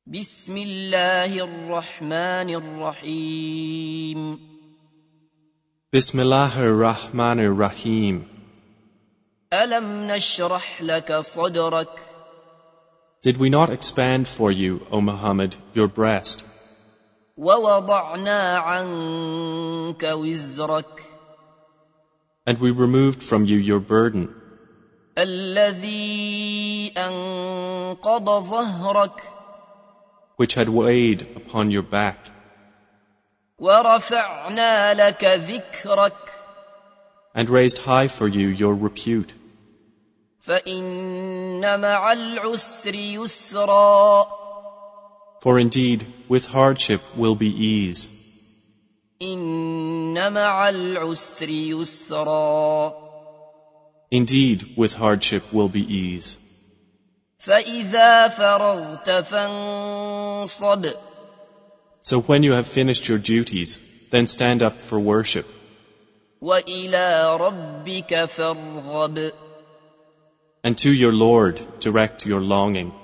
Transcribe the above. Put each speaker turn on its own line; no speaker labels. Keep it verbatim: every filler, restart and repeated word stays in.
بسم الله الرحمن الرحيم
بسم الله الرحمن الرحيم
ألم نشرح لك صدرك
Did we not expand for you, O Muhammad, your breast,
ووضعنا عنك وزرك
and we removed from you your burden,
الذي أنقض ظهرك
which had weighed upon your back,
ورفعنا لك ذكرك
and raised high for you your repute?
فإن مع العسر يسرا
For indeed, with hardship will be ease.
إن مع العسر يسرا
Indeed, with hardship will be ease.
فإذا فرغت فانصب
So when you have finished your duties, then stand up for worship,
وإلى ربك فارغب
and to your Lord direct your longing.